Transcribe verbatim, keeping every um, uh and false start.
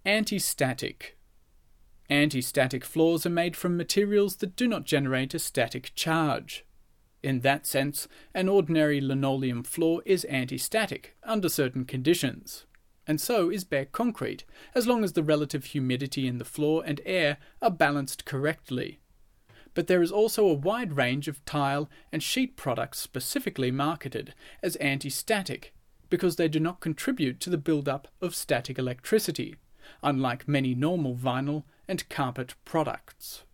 Anti-static. Anti-static floors are made from materials that do not generate a static charge. In that sense, an ordinary linoleum floor is anti-static under certain conditions, and so is bare concrete, as long as the relative humidity in the floor and air are balanced correctly. But there is also a wide range of tile and sheet products specifically marketed as anti-static, because they do not contribute to the build-up of static electricity, unlike many normal vinyl and carpet products.